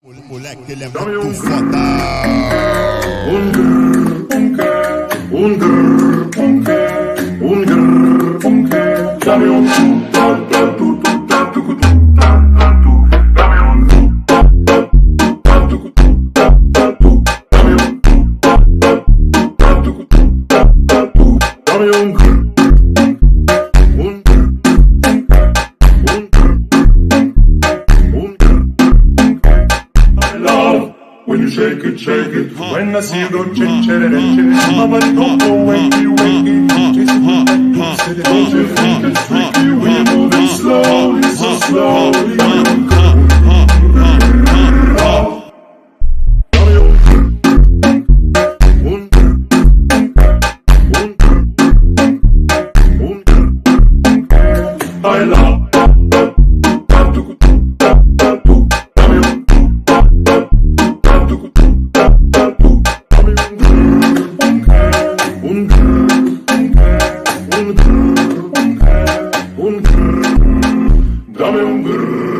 O moleque, ele é muito foda. Dame um when you shake it. When I see you go my body don't go wakey. Jason, don't you think it's freaky when you move it slowly, so slowly? I love. Dame un grrr.